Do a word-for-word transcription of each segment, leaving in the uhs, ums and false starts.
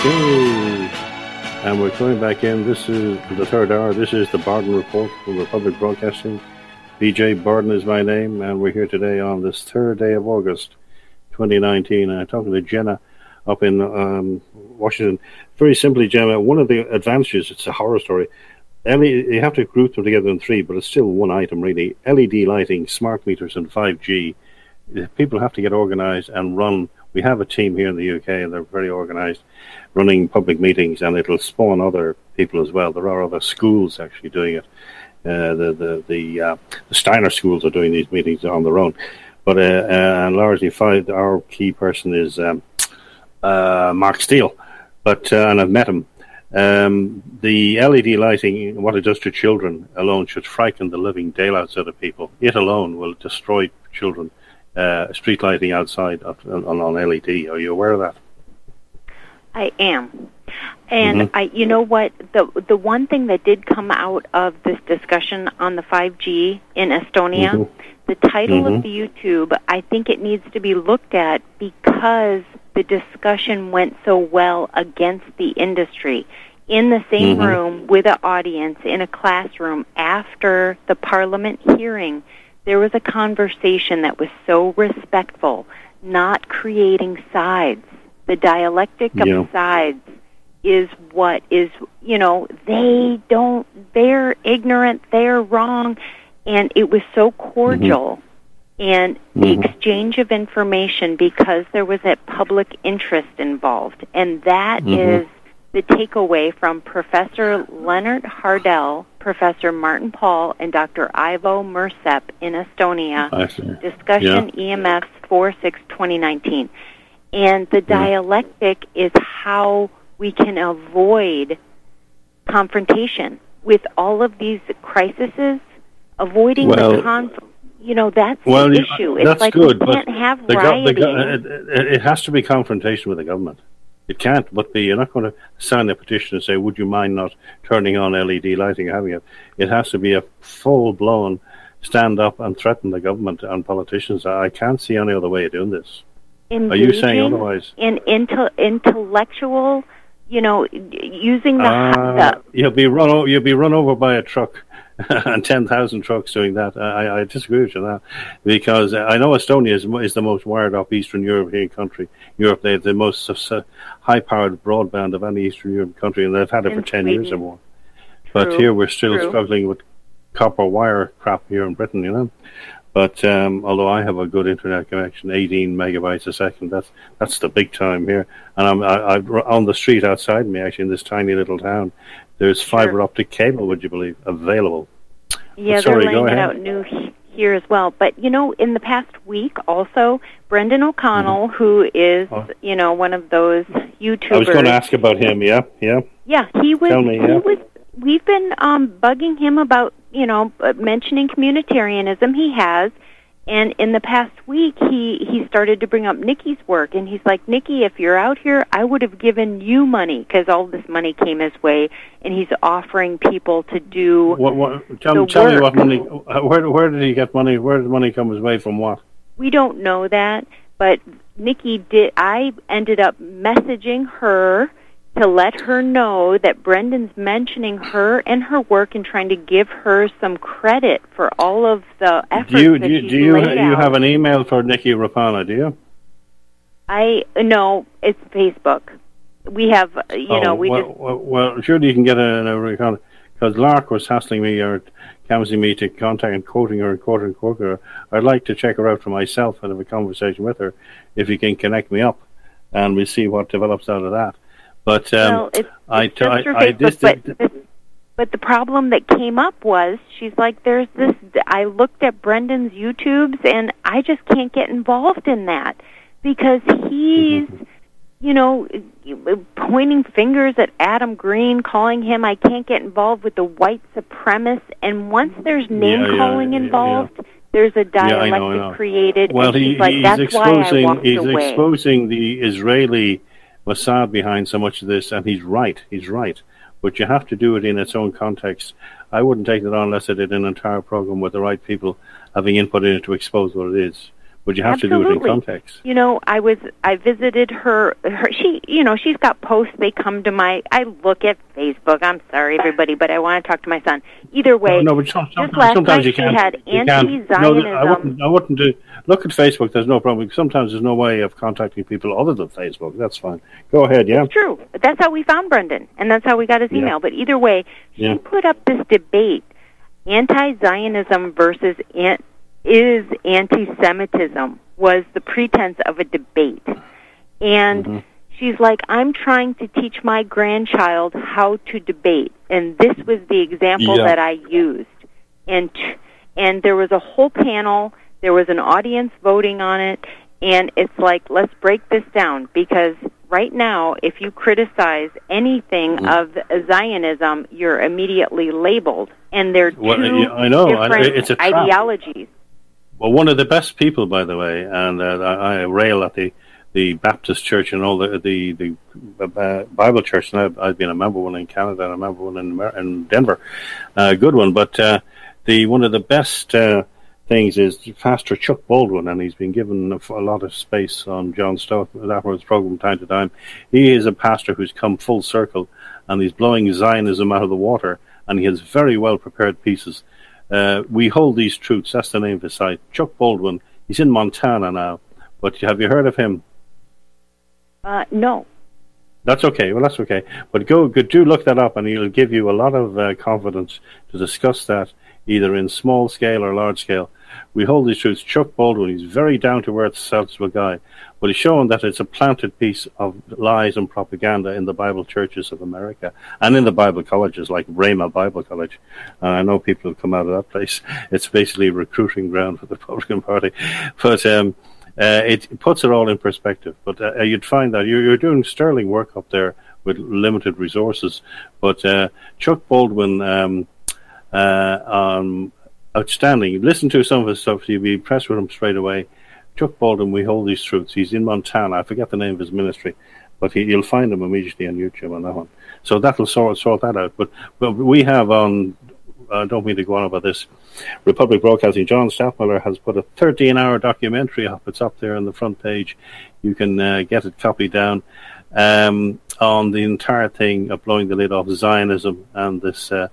Okay, and we're coming back in. This is the third hour. This is the Barden Report from Republic Broadcasting. B J Barden is my name, and we're here today on this third day of August, twenty nineteen. And I'm talking to Jenna up in um, Washington. Very simply, Jenna, one of the advantages, it's a horror story. L E D, you have to group them together in three, but it's still one item, really. L E D lighting, smart meters, and five G. People have to get organized and run. We have a team here in the U K, and they're very organized, running public meetings, and it'll spawn other people as well. There are other schools actually doing it. Uh, the the the, uh, the Steiner schools are doing these meetings on their own. But uh, uh, and largely, five, our key person is um, uh, Mark Steele. But uh, and I've met him. Um, the L E D lighting, what it does to children alone, should frighten the living daylights out of people. It alone will destroy children. Uh, street lighting outside on, on L E D. Are you aware of that? I am. And mm-hmm. I, you know what, the the one thing that did come out of this discussion on the five G in Estonia, mm-hmm. the title mm-hmm. of the YouTube, I think it needs to be looked at because the discussion went so well against the industry. In the same mm-hmm. room with an audience, in a classroom, after the Parliament hearing, there was a conversation that was so respectful, not creating sides. The dialectic of yeah. sides is what is, you know, they don't, they're ignorant, they're wrong, and it was so cordial. Mm-hmm. And the mm-hmm. exchange of information, because there was a public interest involved. And that mm-hmm. is the takeaway from Professor Leonard Hardell, Professor Martin Paul, and Doctor Ivo Mercep in Estonia, discussion yeah. E M S four six twenty nineteen. And the dialectic is how we can avoid confrontation with all of these crises, avoiding well, the conflict. You know, that's well, the issue. It's that's like good, we can't have the rioting. Go- the, it, it has to be confrontation with the government. It can't, but the, you're not going to sign a petition and say, would you mind not turning on L E D lighting or having it? It has to be a full-blown stand up and threaten the government and politicians. I can't see any other way of doing this. Engaging Are you saying otherwise? In intel, intellectual, you know, using the, uh, the... You'll be run over, you'll be run over by a truck. And ten thousand trucks doing that. I, I disagree with you on that, because I know Estonia is, is the most wired-up Eastern European country. Europe, they have the most uh, high-powered broadband of any Eastern European country, and they've had it for ten Sweden. years or more. True. But here we're still True. struggling with copper wire crap here in Britain, you know. But um, although I have a good internet connection, eighteen megabytes a second, that's that's the big time here. And I'm I, I, on the street outside me, actually, in this tiny little town, there's fiber sure. optic cable, would you believe, available. Yeah, sorry, they're laying it out new here as well. But, you know, in the past week also, Brendan O'Connell, mm-hmm. who is, oh. you know, one of those YouTubers. I was going to ask about him, yeah, yeah. Yeah, he was, Tell me, he yeah. was, we've been um, bugging him about, you know, mentioning communitarianism. He has. And in the past week, he, he started to bring up Nikki's work. And he's like, Nikki, if you're out here, I would have given you money, because all this money came his way. And he's offering people to do what, what, tell, the tell work. me what money, where, where did he get money? Where did money come his way from what? We don't know that. But Nikki did, I ended up messaging her to let her know that Brendan's mentioning her and her work and trying to give her some credit for all of the efforts do you, that do you, she's do you, laid do you out. have an email for Nikki Rapana, do you? I, no, it's Facebook. We have, you oh, know, we well, just... Well, well, surely you can get a, a because Lark was hassling me or canvassing me to contact and quoting her and quoting and quoting her. I'd like to check her out for myself and have a conversation with her if you can connect me up, and we'll see what develops out of that. But um, well, it's, it's I, just I, I, I Facebook, but, this, but the problem that came up was she's like, "There's this." I looked at Brendan's YouTubes, and I just can't get involved in that because he's, mm-hmm. you know, pointing fingers at Adam Green, calling him. I can't get involved with the white supremacist, and once there's name yeah, calling yeah, involved. Yeah. There's a dialectic yeah, I know, I know. created. Well, and he, he's like, he's that's exposing why I walked he's away. exposing the Israeli Mossad behind so much of this, and he's right. He's right. But you have to do it in its own context. I wouldn't take it on unless I did an entire program with the right people having input in it to expose what it is. but you have Absolutely. to do it in context. You know, I was I visited her. Her she, you know, she's got posts. They come to my. I look at Facebook. I'm sorry, everybody, but I want to talk to my son. Either way, no, no but some, just last sometimes night you she can't. had You anti-Zionism. can't. No, I wouldn't. I wouldn't do. Look at Facebook. There's no problem. Sometimes there's no way of contacting people other than Facebook. That's fine. Go ahead. Yeah. It's true. That's how we found Brendan, and that's how we got his email. Yeah. But either way, she yeah. put up this debate: anti-Zionism versus an, is anti-Semitism. Was the pretense of a debate. And mm-hmm. she's like, I'm trying to teach my grandchild how to debate. And this was the example yeah. that I used. And and there was a whole panel, there was an audience voting on it, and it's like, let's break this down, because right now, if you criticize anything mm-hmm. of Zionism, you're immediately labeled. And they're two well, yeah, I know. different I know. It's a ideologies. Well, one of the best people, by the way, and uh, I, I rail at the, the Baptist Church and all the the, the uh, Bible Church, and I've, I've been a member one in Canada and a member one in, in Denver, a uh, good one. But uh, the one of the best uh, things is Pastor Chuck Baldwin, and he's been given a, a lot of space on John Stott Atwood's program time to time. He is a pastor who's come full circle, and he's blowing Zionism out of the water, and he has very well prepared pieces. Uh, we hold these truths. That's the name of his site. Chuck Baldwin. He's in Montana now. But have you heard of him? Uh, no. That's okay. Well, that's okay. But go, go do look that up, and he'll give you a lot of uh, confidence to discuss that, either in small scale or large scale. We hold these truths. Chuck Baldwin, he's very down-to-earth, sensible guy, but he's showing that it's a planted piece of lies and propaganda in the Bible churches of America and in the Bible colleges like Rhema Bible College. Uh, I know people have come out of that place. It's basically a recruiting ground for the Republican Party. But um, uh, it puts it all in perspective. But uh, you'd find that you're, you're doing sterling work up there with limited resources. But uh, Chuck Baldwin... Um, uh, um, outstanding. Listen to some of his stuff. You'll be impressed with him straight away. Chuck Baldwin, we hold these truths. He's in Montana. I forget the name of his ministry, but he, you'll find him immediately on YouTube on that one. So that'll sort sort that out. But, but we have on, I uh, don't mean to go on about this, Republic Broadcasting, John Staffmiller has put a thirteen-hour documentary up. It's up there on the front page. You can uh, get it copied down um, on the entire thing of blowing the lid off Zionism and this uh,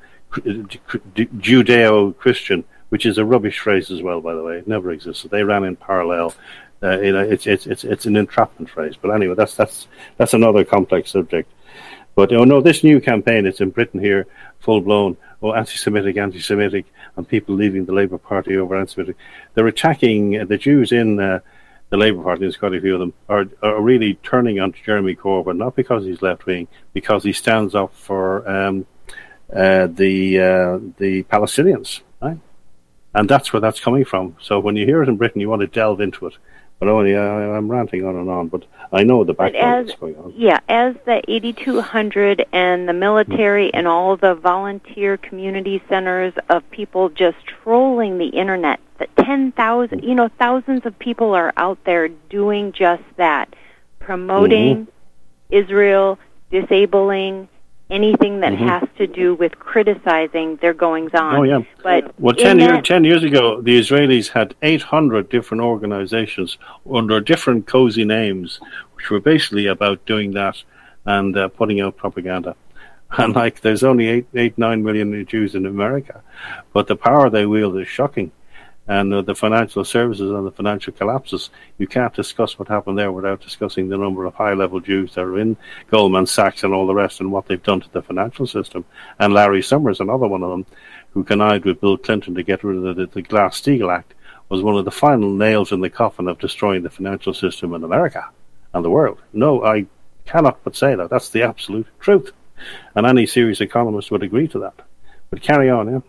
Judeo-Christian, which is a rubbish phrase as well, by the way. It never existed. They ran in parallel. Uh, you know, it's it's it's it's an entrapment phrase. But anyway, that's that's that's another complex subject. But oh no, this new campaign, it's in Britain here, full blown. Oh, anti-Semitic, anti-Semitic, and people leaving the Labour Party over anti-Semitic. They're attacking uh, the Jews in uh, the Labour Party. There's quite a few of them are are really turning on Jeremy Corbyn, not because he's left wing, because he stands up for um, uh, the uh, the Palestinians, right? And that's where that's coming from. So when you hear it in Britain, you want to delve into it. But only uh, I'm ranting on and on, but I know the background is going on. Yeah, as the eighty-two hundred and the military and all the volunteer community centers of people just trolling the internet, that ten thousand, you know, thousands of people are out there doing just that, promoting mm-hmm. Israel, disabling anything that mm-hmm. has to do with criticizing their goings-on. Oh, yeah. But well, ten, year, ten years ago, the Israelis had eight hundred different organizations under different cozy names, which were basically about doing that and uh, putting out propaganda. And, like, there's only eight, eight, nine million Jews in America, but the power they wield is shocking. And uh, the financial services and the financial collapses, you can't discuss what happened there without discussing the number of high-level Jews that are in Goldman Sachs and all the rest and what they've done to the financial system. And Larry Summers, another one of them, who connived with Bill Clinton to get rid of the, the Glass-Steagall Act, was one of the final nails in the coffin of destroying the financial system in America and the world. No, I cannot but say that. That's the absolute truth. And any serious economist would agree to that. But carry on, yeah.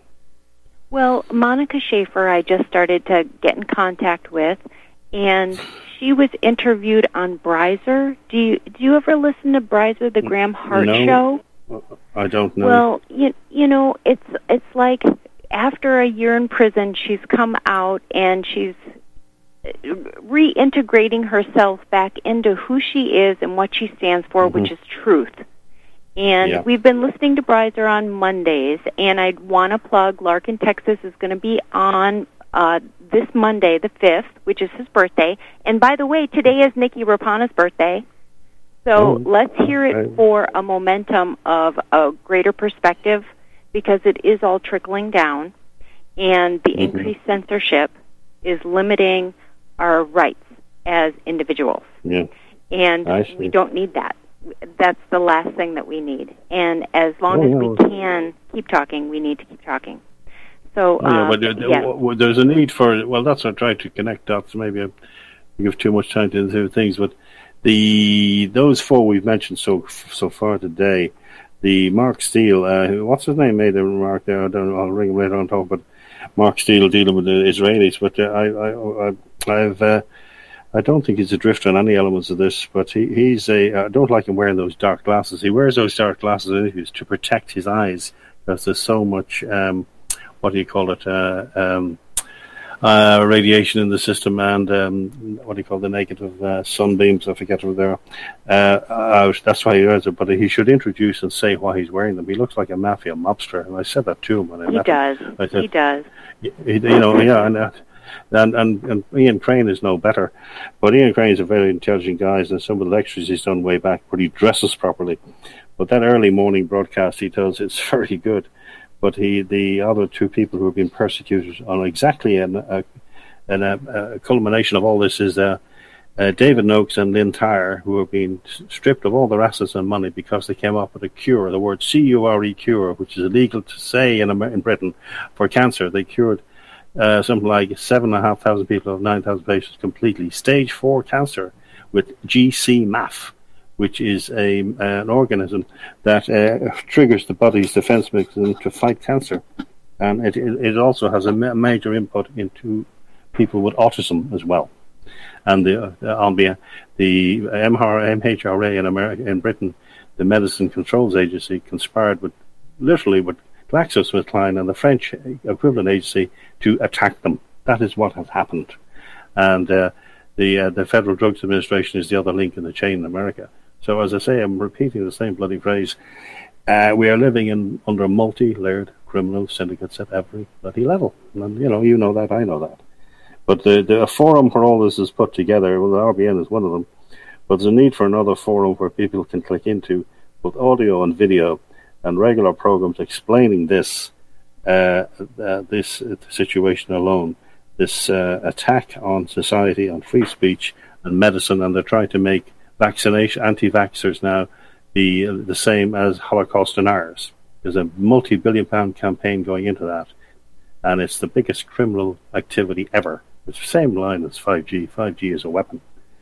Well, Monica Schaefer, I just started to get in contact with, and she was interviewed on Breiser. Do you do you ever listen to Breiser, the Graham Hart no, show? I don't know. Well, you you know, it's it's like after a year in prison, she's come out and she's reintegrating herself back into who she is and what she stands for, mm-hmm. which is truth. And yeah. we've been listening to Breiser on Mondays, and I'd want to plug Larkin, Texas is going to be on uh, this Monday, the fifth, which is his birthday. And by the way, today is Nikki Rapana's birthday. So oh, let's hear it okay. for a momentum of a greater perspective, because it is all trickling down, and the mm-hmm. increased censorship is limiting our rights as individuals. Yeah. And we don't need that. That's the last thing that we need. And as long oh, as yeah. we can keep talking, we need to keep talking. So, oh, yeah, um, but there, there, yeah. there's a need for, well, that's what I'm trying to connect dots. Maybe I give too much time to the things, but the those four we've mentioned so so far today, the Mark Steele, uh, what's his name, made a remark there. I don't know. I'll ring him later on talk, but Mark Steele dealing with the Israelis. But uh, I, I, I, I've, uh, I don't think he's adrift on any elements of this. But he, he's a. I don't like him wearing those dark glasses. He wears those dark glasses in interviews to protect his eyes, because there's so much. Um, what do you call it? Uh, um, Uh, radiation in the system, and um, what do you call the negative uh, sunbeams? I forget what they are. Uh, out. That's why he wears it. But he should introduce and say why he's wearing them. He looks like a mafia mobster, and I said that to him when I he met does. him. I said, he does. He, you know, yeah, and, uh, and and and Ian Crane is no better. But Ian Crane is a very intelligent guy, and some of the lectures he's done way back, but he dresses properly. But that early morning broadcast he does, it's very good. But he, the other two people who have been persecuted on exactly an, a, an, a, a culmination of all this is uh, uh, David Noakes and Lynn Tyre, who have been stripped of all their assets and money because they came up with a cure, the word C U R E, cure, which is illegal to say in, in Britain, for cancer. They cured uh, something like seven thousand five hundred people of nine thousand patients completely. Stage four cancer with G C M A F, which is a an organism that uh, triggers the body's defense mechanism to fight cancer. And it it also has a ma- major input into people with autism as well. And the uh, on the the M H R A in America, in Britain, the Medicine Controls Agency conspired with literally with GlaxoSmithKline and the French equivalent agency to attack them. That is what has happened. And uh, the uh, the Federal Drugs Administration is the other link in the chain in America. So as I say, I'm repeating the same bloody phrase. Uh, we are living in under multi-layered criminal syndicates at every bloody level. And, you know, you know that, I know that. But the, the forum where all this is put together, well, the R B N is one of them, but there's a need for another forum where people can click into both audio and video and regular programs explaining this, uh, uh, this uh, situation alone, this uh, attack on society, on free speech and medicine, and they're trying to make vaccination, anti-vaxxers now be uh, the same as Holocaust deniers. There's a multi-billion pound campaign going into that, and it's the biggest criminal activity ever. It's the same line as five G. five G is a weapon.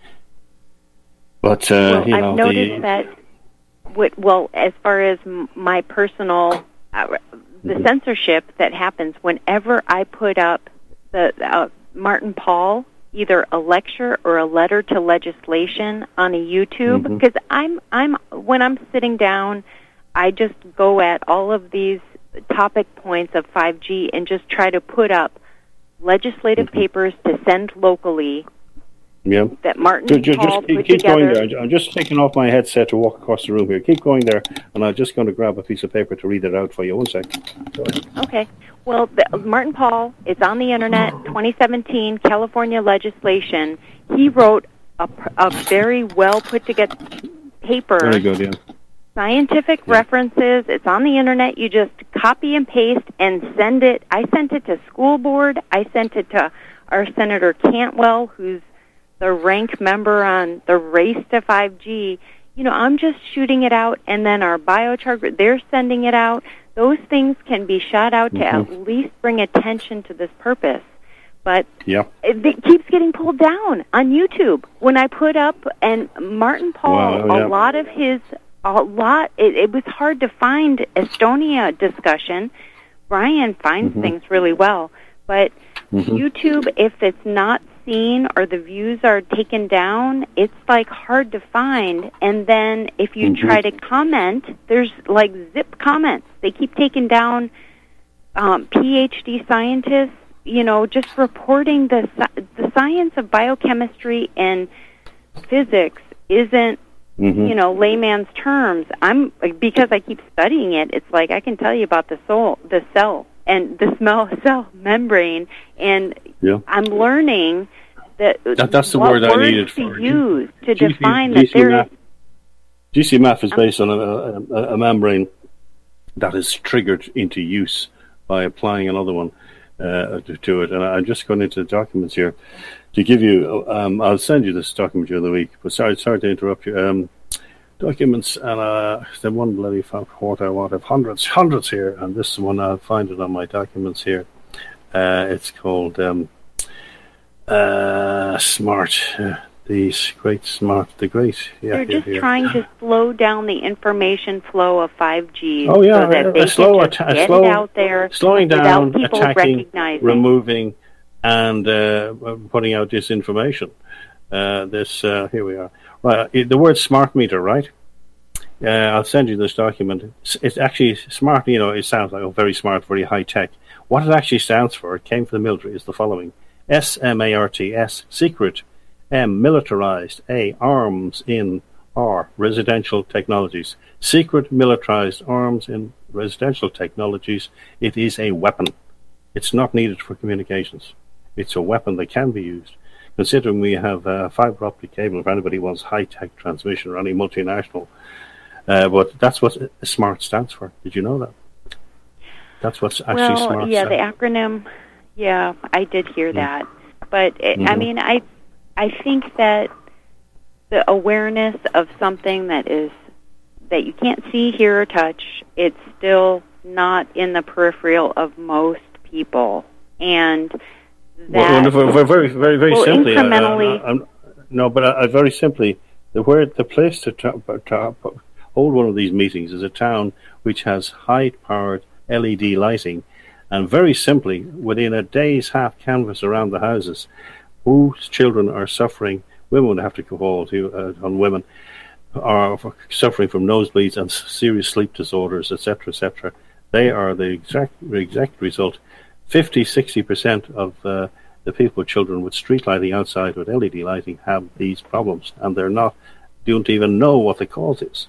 But, uh, well, you I've know... noticed the, that, what, well, as far as m- my personal, uh, the mm-hmm. censorship that happens whenever I put up the uh, Martin Paul, either a lecture or a letter to legislation on a YouTube, because mm-hmm. I'm, I'm, when I'm sitting down, I just go at all of these topic points of five G and just try to put up legislative mm-hmm. papers to send locally yeah. that Martin just, Paul just, put keep together. Going there. I'm just taking off my headset to walk across the room here. Keep going there, and I'm just going to grab a piece of paper to read it out for you. One second. Okay. Well, the, Martin Paul, it's on the Internet, twenty seventeen California legislation. He wrote a, a very well put together paper. Very good, yeah. Scientific yeah. references. It's on the Internet. You just copy and paste and send it. I sent it to school board. I sent it to our Senator Cantwell, who's the rank member on the race to five G. You know, I'm just shooting it out, and then our biochar group, they're sending it out. Those things can be shot out to mm-hmm. at least bring attention to this purpose. But yeah. it, it keeps getting pulled down on YouTube. When I put up, and Martin Paul, wow, yeah. a lot of his, a lot, it, it was hard to find Estonia discussion. Brian finds mm-hmm. things really well. But mm-hmm. YouTube, if it's not seen or the views are taken down, it's like hard to find. And then if you mm-hmm. try to comment, there's like zip comments. They keep taking down um, PhD scientists, you know, just reporting the the science of biochemistry and physics isn't, mm-hmm. you know, layman's terms. I'm because I keep studying it. It's like I can tell you about the soul, the cell, and the small cell membrane, and yeah. I'm learning that, that that's the what word I needed to for use to G- define G- that there is. G C M A F is based on a, a, a membrane that is triggered into use by applying another one uh, to, to it. And I'm just going into the documents here to give you. Um, I'll send you this document during the week. But sorry, sorry to interrupt you. Um, documents and uh, the one bloody what I want. I have hundreds, hundreds here, and this one I'll find it on my documents here. Uh, it's called um, uh, Smart. Uh, the great Smart, the great. Yeah, They're here, just here. trying to slow down the information flow of five G. Oh yeah, so that a, they a slow, can just atta- get slow, it out there slowing down, without people attacking, recognizing. removing, and uh, putting out disinformation. Uh, this uh, here we are. Right, the word smart meter, right? Uh, I'll send you this document. It's, it's actually smart. You know, it sounds like oh, very smart, very high tech. What it actually stands for, it came from the military, is the following: S M A R T S, secret. M, militarized. A, arms in. R, residential technologies. Secret militarized arms in residential technologies. It is a weapon. It's not needed for communications. It's a weapon that can be used. Considering we have uh, fiber optic cable, if anybody wants high-tech transmission or any multinational. Uh, but that's what SMART stands for. Did you know that? That's what's actually well, SMART yeah, stands. the acronym, yeah, I did hear Mm. that. But, it, Mm-hmm. I mean, I, I think that the awareness of something that is that you can't see, hear, or touch, it's still not in the peripheral of most people. And that... Well, well, very, very, very well, simply... incrementally... I, I, I'm, no, but I, I very simply, the, where, the place to, to, to hold one of these meetings is a town which has high-powered L E D lighting, and very simply, within a day's half canvas around the houses, whose children are suffering, women would have to go to uh, on women, are suffering from nosebleeds and serious sleep disorders, et cetera, et cetera. They are the exact the exact result. fifty, sixty percent of uh, the people with children with street lighting outside with L E D lighting have these problems, and they're not, don't even know what the cause is.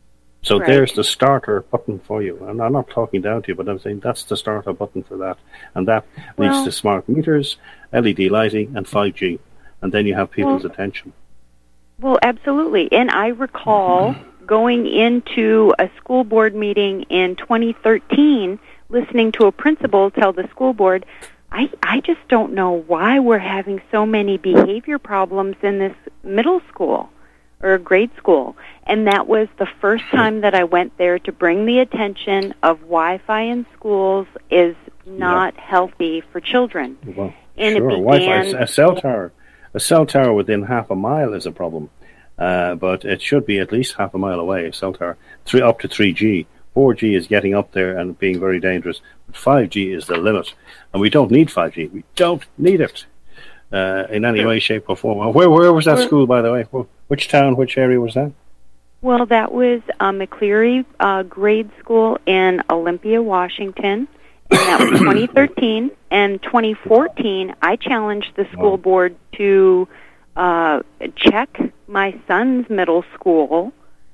So right. There's the starter button for you. And I'm not talking down to you, but I'm saying that's the starter button for that. And that well, leads to smart meters, L E D lighting, and five G. And then you have people's well, attention. Well, absolutely. And I recall going into a school board meeting in twenty thirteen, listening to a principal tell the school board, I, I just don't know why we're having so many behavior problems in this middle school or grade school. And that was the first time that I went there to bring the attention of Wi-Fi in schools is not yeah. healthy for children. Well, and sure, it began, Wi-Fi, a cell tower. A cell tower within half a mile is a problem, uh, but it should be at least half a mile away, a cell tower, three, up to three G. four G is getting up there and being very dangerous, but five G is the limit, and we don't need five G. We don't need it uh, in any way, shape, or form. Where, where was that school, by the way? Which town, which area was that? Well, that was uh, McCleary uh, Grade School in Olympia, Washington. And that was twenty thirteen. And twenty fourteen, I challenged the school wow. board to uh, check my son's middle school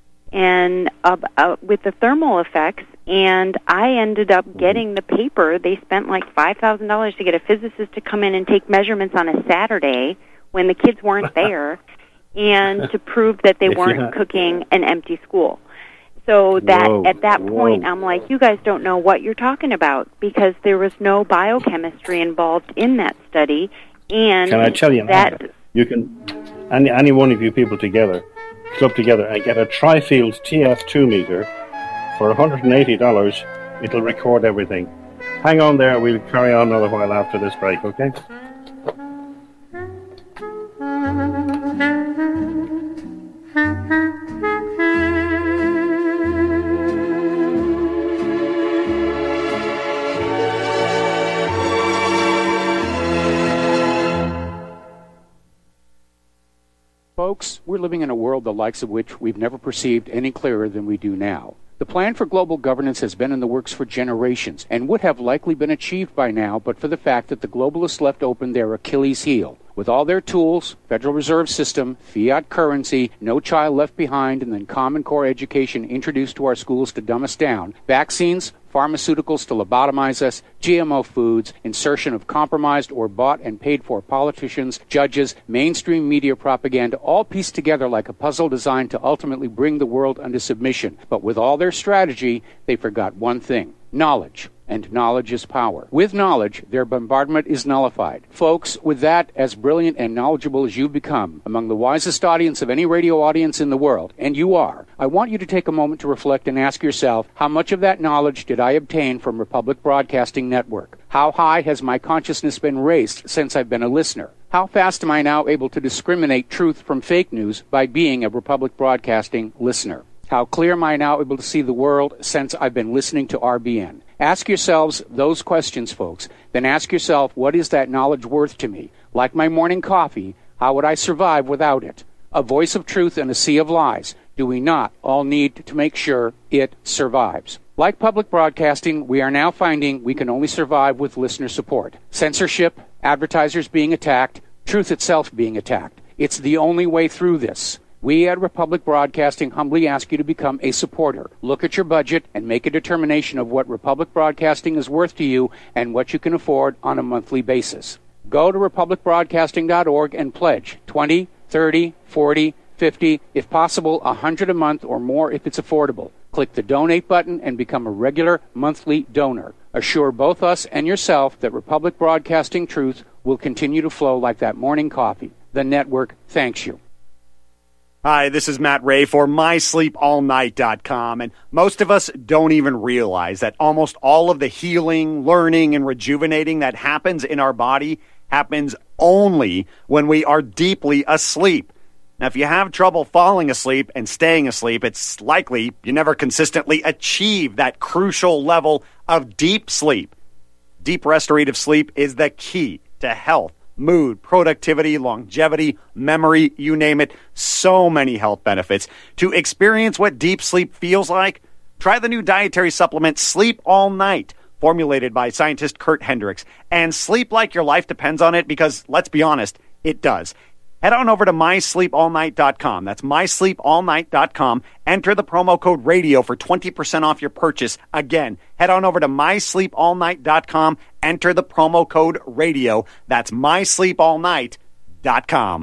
and uh, uh, with the thermal effects. And I ended up getting the paper. They spent like five thousand dollars to get a physicist to come in and take measurements on a Saturday when the kids weren't there, and to prove that they weren't cooking an empty school. So that whoa, at that point, whoa. I'm like, you guys don't know what you're talking about, because there was no biochemistry involved in that study. And can I tell you that you can, any, any one of you people together, club together, and get a Trifield T F two meter for one hundred eighty dollars. It'll record everything. Hang on there. We'll carry on another while after this break, okay? Folks, we're living in a world the likes of which we've never perceived any clearer than we do now. The plan for global governance has been in the works for generations and would have likely been achieved by now but for the fact that the globalists left open their Achilles heel With all their tools, Federal Reserve System, fiat currency, no child left behind, and then Common Core education introduced to our schools to dumb us down, vaccines, pharmaceuticals to lobotomize us, G M O foods, insertion of compromised or bought and paid for politicians, judges, mainstream media propaganda, all pieced together like a puzzle designed to ultimately bring the world under submission. But with all their strategy, they forgot one thing: knowledge. And knowledge is power. With knowledge, their bombardment is nullified. Folks, with that, as brilliant and knowledgeable as you've become, among the wisest audience of any radio audience in the world, and you are, I want you to take a moment to reflect and ask yourself, how much of that knowledge did I obtain from Republic Broadcasting Network? How high has my consciousness been raised since I've been a listener? How fast am I now able to discriminate truth from fake news by being a Republic Broadcasting listener? How clear am I now able to see the world since I've been listening to R B N? Ask yourselves those questions, folks. Then ask yourself, what is that knowledge worth to me? Like my morning coffee, how would I survive without it? A voice of truth in a sea of lies. Do we not all need to make sure it survives? Like public broadcasting, we are now finding we can only survive with listener support. Censorship, advertisers being attacked, truth itself being attacked. It's the only way through this. We at Republic Broadcasting humbly ask you to become a supporter. Look at your budget and make a determination of what Republic Broadcasting is worth to you and what you can afford on a monthly basis. Go to republic broadcasting dot org and pledge twenty, thirty, forty, fifty, if possible one hundred a month or more if it's affordable. Click the donate button and become a regular monthly donor. Assure both us and yourself that Republic Broadcasting truth will continue to flow like that morning coffee. The network thanks you. Hi, this is Matt Ray for my sleep all night dot com, and most of us don't even realize that almost all of the healing, learning, and rejuvenating that happens in our body happens only when we are deeply asleep. Now, if you have trouble falling asleep and staying asleep, it's likely you never consistently achieve that crucial level of deep sleep. Deep restorative sleep is the key to health, mood, productivity, longevity, memory, you name it. So many health benefits. To experience what deep sleep feels like, try the new dietary supplement Sleep All Night, formulated by scientist Kurt Hendricks. And sleep like your life depends on it because, let's be honest, it does. Head on over to my sleep all night dot com. That's my sleep all night dot com. Enter the promo code radio for twenty percent off your purchase. Again, head on over to my sleep all night dot com. Enter the promo code radio. That's my sleep all night dot com.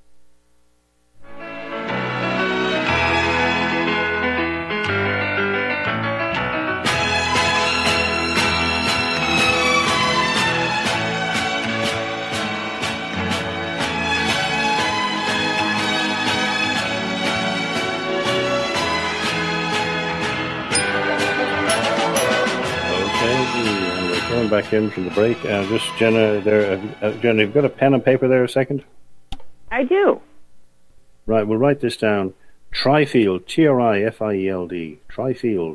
Going back in from the break, uh, just Jenna, there, uh, Jenna, you've got a pen and paper there a second? I do. Right, we'll write this down. Trifield, T R I F I E L D, Trifield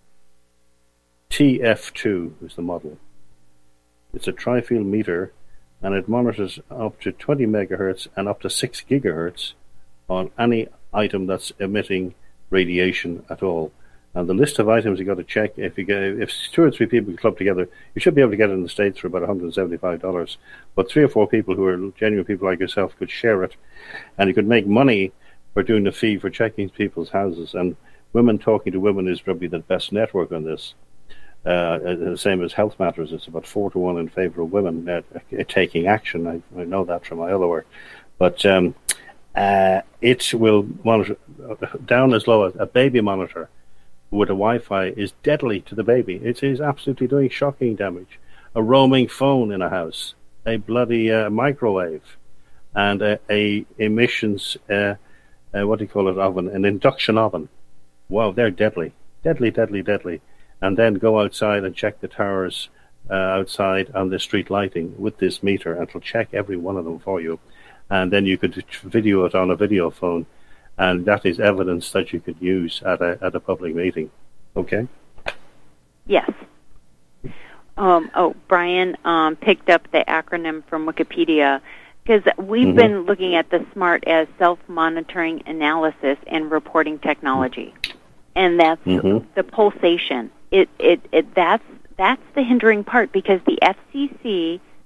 T F two is the model. It's a Trifield meter, and it monitors up to twenty megahertz and up to six gigahertz on any item that's emitting radiation at all. And the list of items you got to check, if you get, if two or three people club together, you should be able to get it in the States for about one hundred seventy-five dollars. But three or four people who are genuine people like yourself could share it, and you could make money for doing the fee for checking people's houses. And Women Talking to Women is probably the best network on this. Uh, the same as Health Matters. It's about four to one in favor of women uh, taking action. I, I know that from my other work. But um, uh, it will monitor down as low as a baby monitor with a Wi-Fi is deadly to the baby. It is absolutely doing shocking damage. A roaming phone in a house, a bloody uh, microwave, and a, a emissions, uh, uh, what do you call it, oven, an induction oven. Wow, they're deadly. Deadly, deadly, deadly. And then go outside and check the towers uh, outside on the street lighting with this meter, and it'll check every one of them for you. And then you could video it on a video phone. And that is evidence that you could use at a at a public meeting. Okay? Yes. Um, oh, Brian um, picked up the acronym from Wikipedia because we've mm-hmm. been looking at the SMART as self-monitoring analysis and reporting technology, and that's mm-hmm. the pulsation. It, it it that's that's the hindering part because the F C C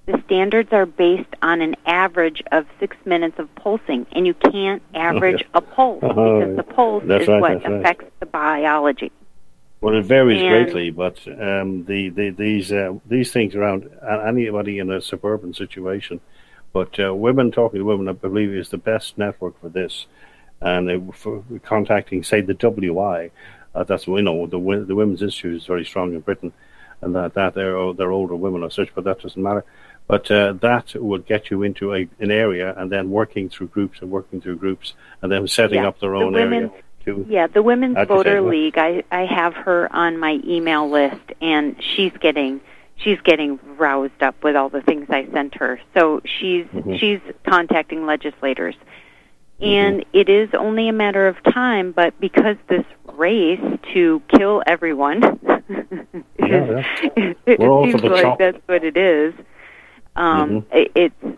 The standards are based on an average of six minutes of pulsing, and you can't average okay. a pulse uh-huh. because the pulse that's is right, what that's right. affects the biology. Well, it varies and, greatly, but um, the, the these uh, these things around anybody in a suburban situation. But uh, women talking to women, I believe, is the best network for this. And uh, for contacting, say, the W I, uh, that's we know the the Women's Institute is very strong in Britain, and that that they're they're older women or such, but that doesn't matter. But uh, that would get you into a, an area, and then working through groups and working through groups, and then setting yeah, up their the own women, area. To yeah, the Women's Voter advocate. League. I, I have her on my email list, and she's getting she's getting roused up with all the things I sent her. So she's mm-hmm. she's contacting legislators, mm-hmm. and it is only a matter of time. But because this race to kill everyone, yeah, yeah. it, it We're all seems for the like chop. that's what it is. Um, mm-hmm. it, it's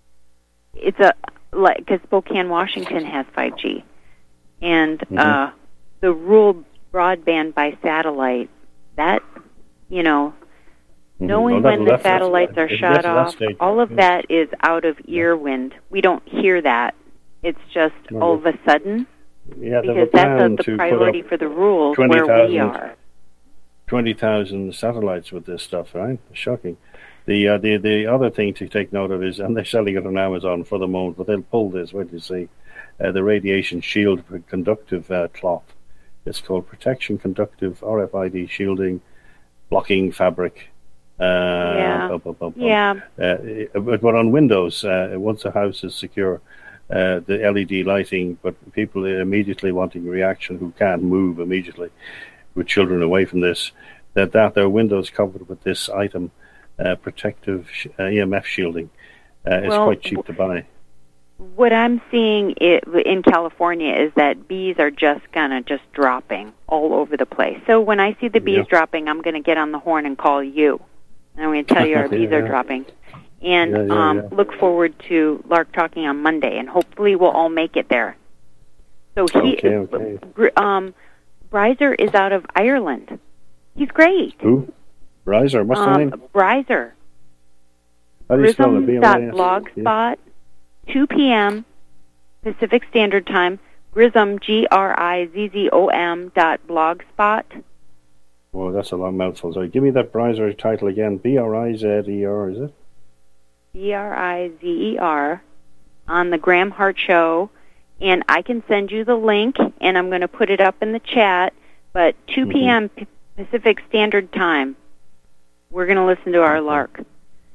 it's a like because Spokane, Washington has five G, and mm-hmm. uh, the rural broadband by satellite. That you know, mm-hmm. knowing well, that, when the that's, satellites that's, are shut off, stage, all of yeah. that is out of ear wind. We don't hear that. It's just mm-hmm. all of a sudden yeah, because that's a, the priority for the rural where we are. twenty thousand satellites with this stuff, right? Shocking. The uh, the the other thing to take note of is, and they're selling it on Amazon for the moment, but they'll pull this. Wait till you see uh, the radiation shield conductive uh, cloth. It's called protection conductive R F I D shielding blocking fabric. Uh, yeah. Bum, bum, bum, bum. Yeah. Uh, but, but on Windows, uh, once a house is secure, uh, the L E D lighting, but people immediately wanting reaction who can't move immediately, with children away from this, that that their Windows covered with this item. Uh, protective sh- uh, E M F shielding. Uh, it's well, quite cheap to buy. What I'm seeing it, in California is that bees are just kind of just dropping all over the place. So when I see the bees yeah. dropping, I'm going to get on the horn and call you. And I'm going to tell you our bees yeah. are dropping. And yeah, yeah, um, yeah. look forward to Lark Talking on Monday, and hopefully we'll all make it there. So he, okay, okay. um, Bryzer is out of Ireland. He's great. Who? Bryzer, what's um, the name? Bryzer. How do you spell it? B R I S? Grism.blogspot, two p.m. Pacific Standard Time. Grism, G R I Z Z O M dot blogspot. Oh, that's a long mouthful. Sorry, give me that Bryzer title again. B R I Z E R, is it? B R I Z E R on the Graham Hart Show. And I can send you the link, and I'm going to put it up in the chat. But two p.m. Mm-hmm. Pacific Standard Time. We're going to listen to our lark,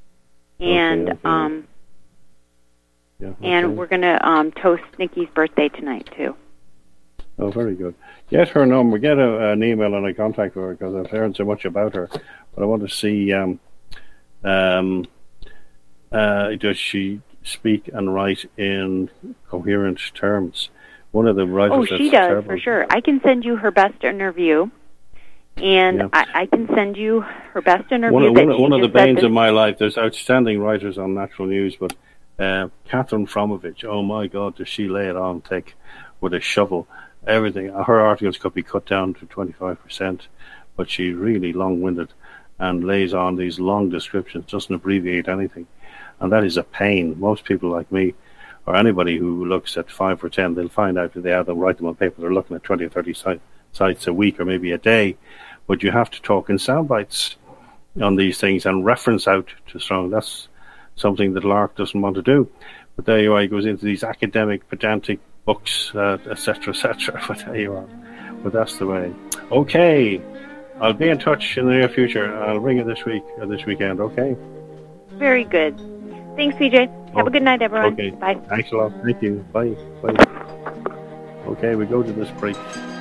and okay, okay. um, yeah, okay. and we're going to um, toast Nikki's birthday tonight too. Oh, very good. Get her number. Get a, an email and a contact with her because I've heard so much about her. But I want to see. Um, um, uh, does she speak and write in coherent terms? One of the writers. Oh, she does terrible. For sure. I can send you her best interview. And yeah. I, I can send you her best interview. One, that one, she one of the just banes of my life, there's outstanding writers on Natural News, but uh, Catherine Fromovich, oh my God, does she lay it on thick with a shovel. Everything. Her articles could be cut down to twenty-five percent, but she's really long-winded and lays on these long descriptions, doesn't abbreviate anything. And that is a pain. Most people like me, or anybody who looks at five or ten, they'll find out that they have them write them on paper. They're looking at twenty or thirty sites. sites a week or maybe a day, but you have to talk in sound bites on these things and reference out to strong. That's something that Lark doesn't want to do. But there you are, he goes into these academic, pedantic books, uh, et cetera, et cetera. But there you are. But that's the way. Okay, I'll be in touch in the near future. I'll ring you this week or this weekend, okay? Very good. Thanks, P J. Have oh, a good night, everyone. Okay. Bye. Thanks a lot. Thank you. Bye. Bye. Okay, we go to this break.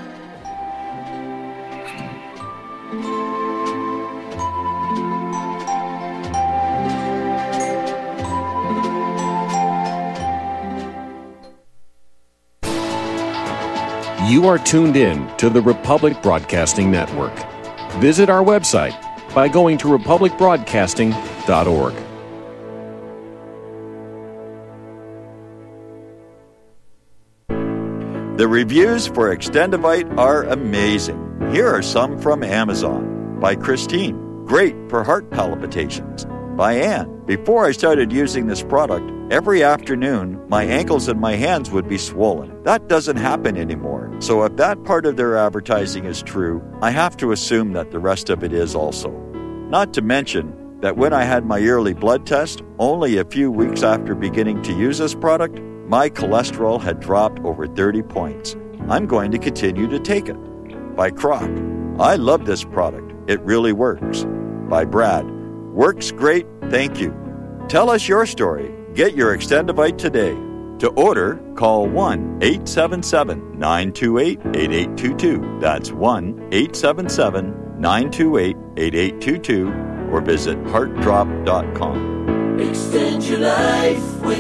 You are tuned in to the Republic Broadcasting Network. Visit our website by going to republic broadcasting dot org. The reviews for Extendivite are amazing. Here are some from Amazon by Christine. Great for heart palpitations. by Ann. Before I started using this product, every afternoon, my ankles and my hands would be swollen. That doesn't happen anymore. So if that part of their advertising is true, I have to assume that the rest of it is also. Not to mention that when I had my yearly blood test, only a few weeks after beginning to use this product, my cholesterol had dropped over thirty points. I'm going to continue to take it. By Croc. I love this product. It really works. By Brad. Works great, thank you. Tell us your story. Get your Extendivite today. To order, call one eight seven seven, nine two eight, eight eight two two. That's one eight seven seven, nine two eight, eight eight two two or visit heart drop dot com. Extend your life with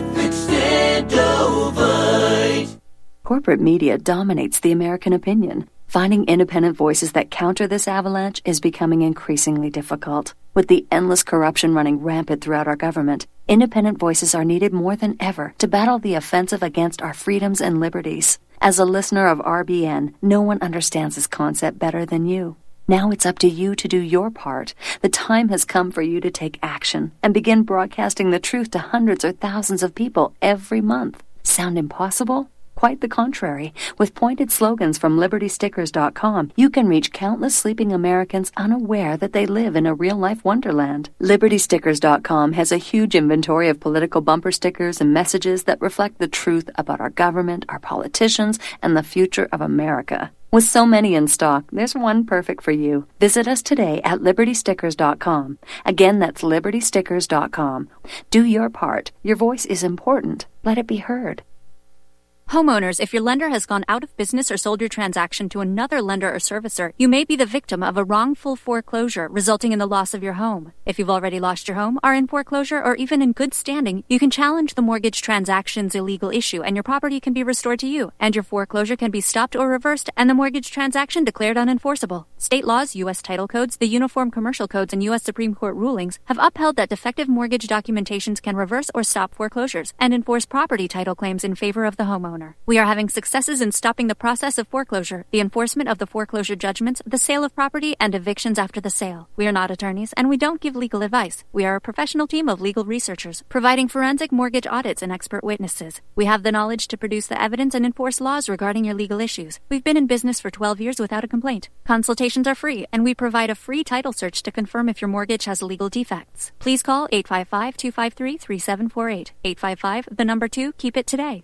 Extendovite. Corporate media dominates the American opinion. Finding independent voices that counter this avalanche is becoming increasingly difficult. With the endless corruption running rampant throughout our government, independent voices are needed more than ever to battle the offensive against our freedoms and liberties. As a listener of R B N, no one understands this concept better than you. Now it's up to you to do your part. The time has come for you to take action and begin broadcasting the truth to hundreds or thousands of people every month. Sound impossible? Quite the contrary. With pointed slogans from liberty stickers dot com, you can reach countless sleeping Americans unaware that they live in a real-life wonderland. liberty stickers dot com has a huge inventory of political bumper stickers and messages that reflect the truth about our government, our politicians, and the future of America. With so many in stock, there's one perfect for you. Visit us today at liberty stickers dot com. Again, that's liberty stickers dot com. Do your part. Your voice is important. Let it be heard. Homeowners, if your lender has gone out of business or sold your transaction to another lender or servicer, you may be the victim of a wrongful foreclosure, resulting in the loss of your home. If you've already lost your home, are in foreclosure, or even in good standing, you can challenge the mortgage transaction's illegal issue, and your property can be restored to you, and your foreclosure can be stopped or reversed, and the mortgage transaction declared unenforceable. State laws, U S title codes, the Uniform Commercial Codes, and U S Supreme Court rulings have upheld that defective mortgage documentations can reverse or stop foreclosures and enforce property title claims in favor of the homeowner. We are having successes in stopping the process of foreclosure, the enforcement of the foreclosure judgments, the sale of property, and evictions after the sale. We are not attorneys, and we don't give legal advice. We are a professional team of legal researchers, providing forensic mortgage audits and expert witnesses. We have the knowledge to produce the evidence and enforce laws regarding your legal issues. We've been in business for twelve years without a complaint. Consultations are free, and we provide a free title search to confirm if your mortgage has legal defects. Please call eight five five, two five three, three seven four eight. eight five five, the number two, keep it today.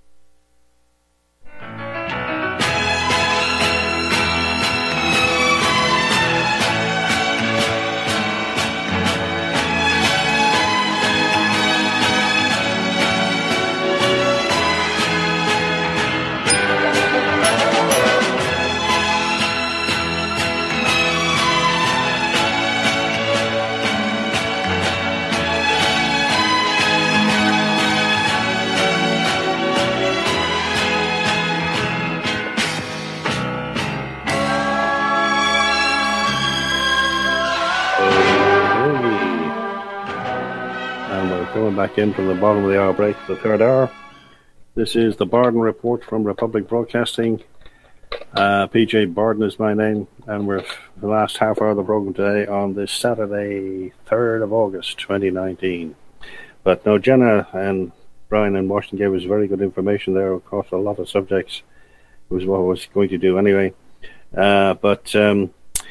Going back in from the bottom of the hour break, the third hour. This is the Barden Report from Republic Broadcasting. Uh, P J Barden is my name, and we're the last half hour of the program today on this Saturday, third of August, twenty nineteen. But no, Jenna and Brian in Washington gave us very good information there across a lot of subjects. It was what I was going to do anyway. Uh, but um,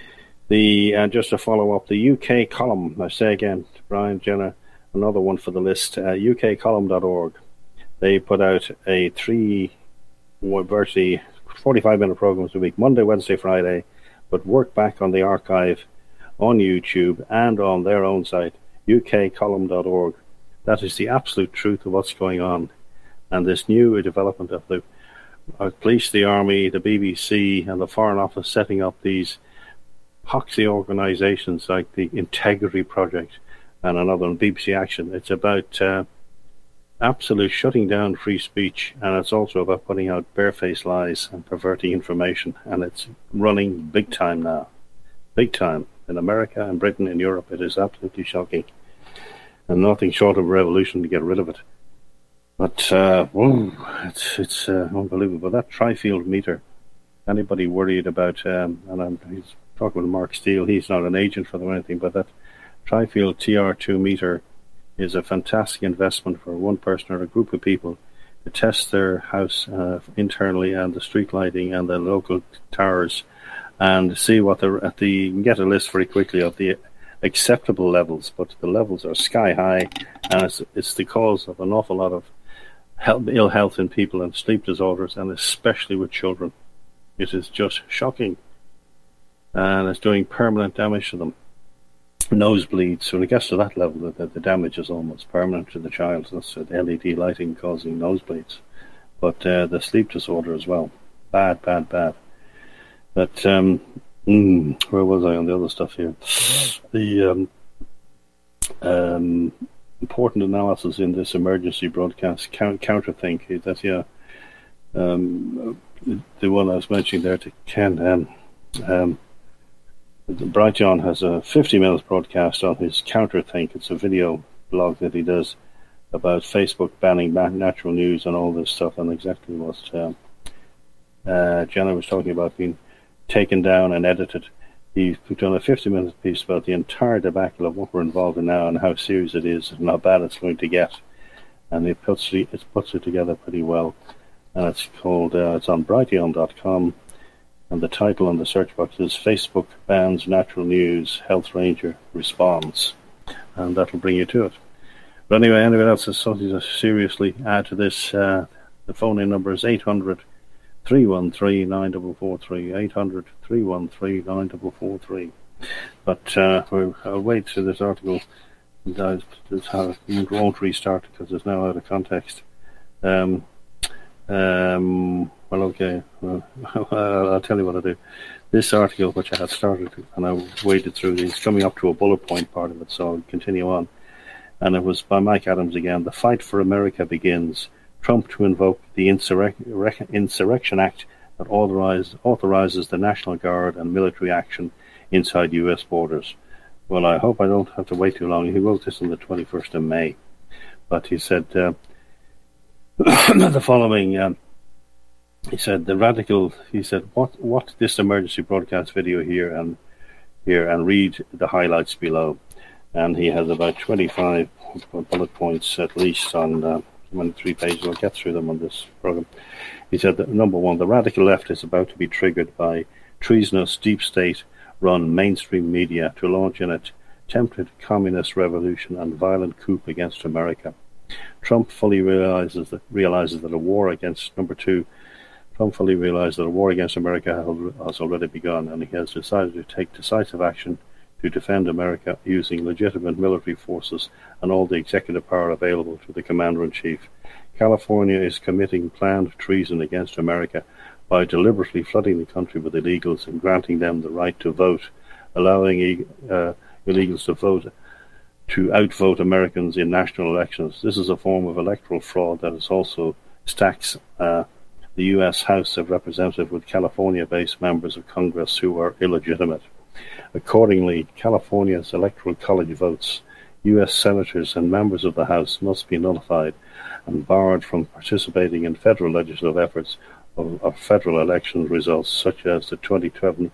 the uh, just to follow up, the U K column, I say again, Brian, Jenna, another one for the list, uh, U K column dot org. They put out a three, virtually forty-five minute programs a week, Monday, Wednesday, Friday, but work back on the archive on YouTube and on their own site, U K column dot org. That is the absolute truth of what's going on. And this new development of the uh, police, the army, the B B C, and the Foreign Office setting up these poxy organizations like the Integrity Project and another one, B B C Action. It's about uh, absolute shutting down free speech, and it's also about putting out barefaced lies and perverting information, and it's running big time now. Big time. In America and Britain and Europe, it is absolutely shocking. And nothing short of a revolution to get rid of it. But, uh, whoa, it's, it's uh, unbelievable. That Trifield meter, anybody worried about, um, and I'm he's talking with Mark Steele, he's not an agent for them or anything, but that Tri-field T R two meter is a fantastic investment for one person or a group of people to test their house uh, internally and the street lighting and the local towers and see what the, at the you can get a list very quickly of the acceptable levels, but the levels are sky high, and it's, it's the cause of an awful lot of health, ill health in people and sleep disorders, and especially with children. It is just shocking, and it's doing permanent damage to them. Nosebleeds. When it gets to that level, the, the damage is almost permanent to the child. That's the L E D lighting causing nosebleeds, but uh, the sleep disorder as well. Bad, bad, bad. But um, mm, where was I on the other stuff here? The um, um, important analysis in this emergency broadcast count, counterthink. That yeah, um, the one I was mentioning there to Ken. Um, um, Brightjohn has a fifty minutes broadcast on his counterthink. It's a video blog that he does about Facebook banning natural news and all this stuff, and exactly what uh, uh, Jenna was talking about being taken down and edited. He's done a fifty minute piece about the entire debacle of what we're involved in now and how serious it is and how bad it's going to get. And it puts it, it puts it together pretty well. And it's called, uh, it's on brighteon dot com. And the title on the search box is Facebook Bans Natural News, Health Ranger Responds. And that'll bring you to it. But anyway, anyone else has something to seriously add to this, uh, the phone-in number is eight hundred, three one three, nine four four three, eight hundred, three one three, nine four four three. But uh, we'll, I'll wait till this article does, it won't restart because it's now out of context. Um, um, well, okay, well, I'll tell you what I do. This article, which I had started, and I waded through, is coming up to a bullet point part of it, so I'll continue on. And it was by Mike Adams again. The fight for America begins. Trump to invoke the Insurrec- Insurrection Act that authorize, authorizes the National Guard and military action inside U S borders. Well, I hope I don't have to wait too long. He wrote this on the twenty-first of May. But he said uh, the following... Um, He said the radical. He said, "What? What? This emergency broadcast video here and here, and read the highlights below." And he has about twenty-five bullet points at least on uh, three pages. I'll get through them on this program. He said that number one, the radical left is about to be triggered by treasonous deep state-run mainstream media to launch an attempted communist revolution and violent coup against America. Trump fully realizes that realizes that a war against number two. Trump fully realized that a war against America has already begun, and he has decided to take decisive action to defend America using legitimate military forces and all the executive power available to the Commander-in-Chief. California is committing planned treason against America by deliberately flooding the country with illegals and granting them the right to vote, allowing uh, illegals to vote to outvote Americans in national elections. This is a form of electoral fraud that is also stacks uh, the U S House of Representatives with California-based members of Congress who are illegitimate. Accordingly, California's Electoral College votes, U S senators and members of the House must be nullified and barred from participating in federal legislative efforts of, of federal election results, such as the twenty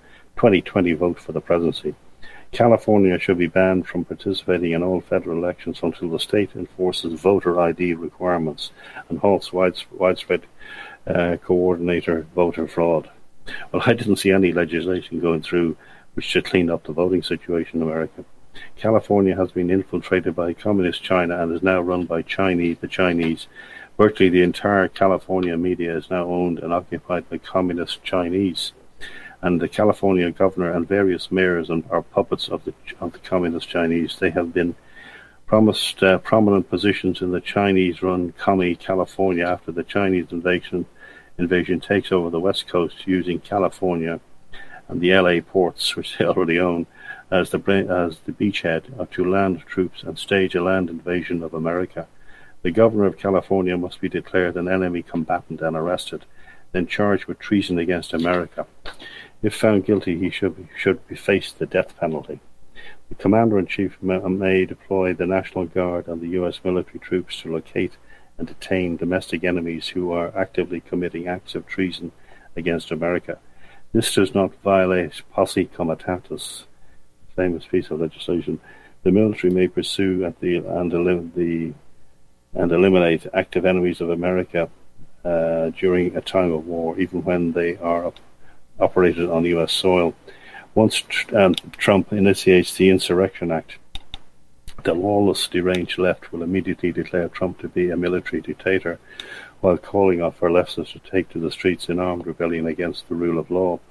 twenty vote for the presidency. California should be banned from participating in all federal elections until the state enforces voter I D requirements and halts widespread Uh, coordinator voter fraud. Well, I didn't see any legislation going through which should clean up the voting situation in America. California has been infiltrated by communist China and is now run by Chinese, the Chinese. Virtually the entire California media is now owned and occupied by communist Chinese. And the California governor and various mayors are puppets of the, of the communist Chinese. They have been promised uh, prominent positions in the Chinese-run Commie California after the Chinese invasion invasion takes over the West Coast, using California and the L A ports, which they already own, as the as the beachhead to land troops and stage a land invasion of America. The governor of California must be declared an enemy combatant and arrested, then charged with treason against America. If found guilty, he should be, should be face the death penalty. The Commander-in-Chief may deploy the National Guard and the U S military troops to locate and detain domestic enemies who are actively committing acts of treason against America. This does not violate posse comitatus, famous piece of legislation, The military may pursue at the and, elim- the, and eliminate active enemies of America uh, during a time of war, even when they are op- operated on U S soil. Once tr- um, Trump initiates the Insurrection Act, the lawless, deranged left will immediately declare Trump to be a military dictator, while calling off for leftists to take to the streets in armed rebellion against the rule of law.